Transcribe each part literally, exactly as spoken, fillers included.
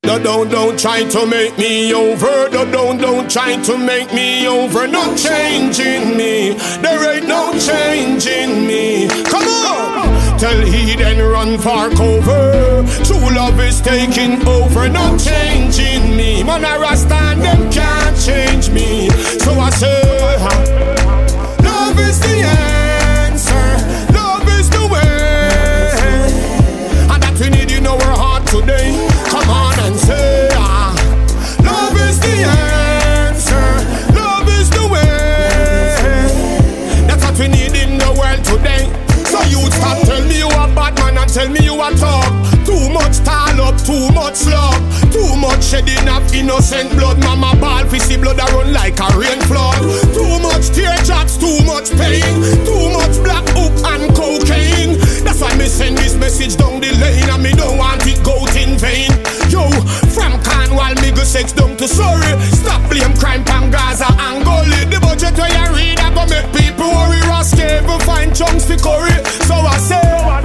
No, don't, don't try to make me over. No, don't, don't try to make me over. No changing me. There ain't no changing me. Come on. Tell he then run for cover. True love is taking over. No changing me. Man, I rasta and them can't change me. So I say, love is the answer. Love is the way. And that we need in our heart today. Come on and say, ah, love is the answer. Love is the way. That's what we need in the world today. So you stop tell me you a bad man and tell me you a talk. Too much tall up, too much love, too much shedding of innocent blood. Mama ball fi see blood a run like a rain flood. Too much teardrops, too much pain, too much black hook and cocaine. That's why me send this message down the lane, and me don't want it go in vain. Yo, from Cornwall me go sex down to Surrey. Stop blame crime pan Gaza and Gully. The budget where you read a go make people worry. Rascal even find chunks fi curry. So I say,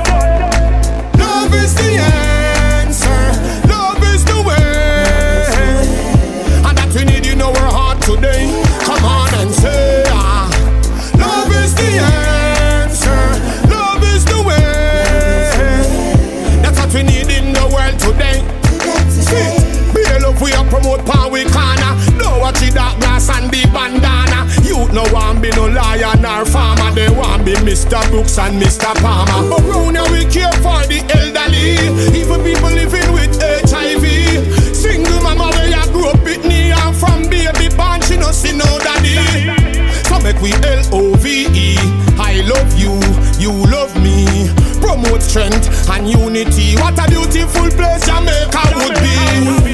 love is the answer. Love is the way. And that we need in our heart today. Come on and say, ah, love is the answer. Love is the way. That's what we need in the world today. See, be a love we a promote power we corner. No watch it that glass and the bandana. Youth no want be no liar nor farmer. They want be Mister Brooks and Mister Palmer. But round here we care for the elderly. Even people living with H I V. Single mama where you grew up with me, and from baby born she no see no daddy. So make we L O V E. I love you, you love me. Promote strength and unity. What a beautiful place Jamaica would be.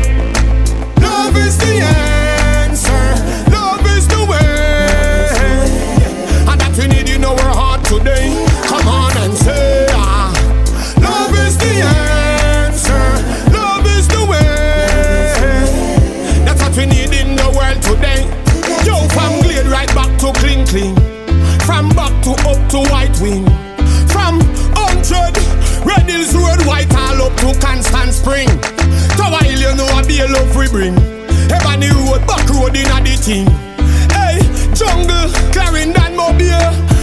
Love is the answer. Love is the way. And that we need in our heart today. Come on and say, ah, love is the answer. Love is the way. That's what we need in the world today. Yo, from Glade right back to Cling Cling. From back to up to White Wing. From one hundred Red Hills Road, Whitehall up to Constant Spring. Tower Hill, you know I be a love we bring. Ebony Road, back road in a the thing. Hey, Jungle, Clarendon, Mobile.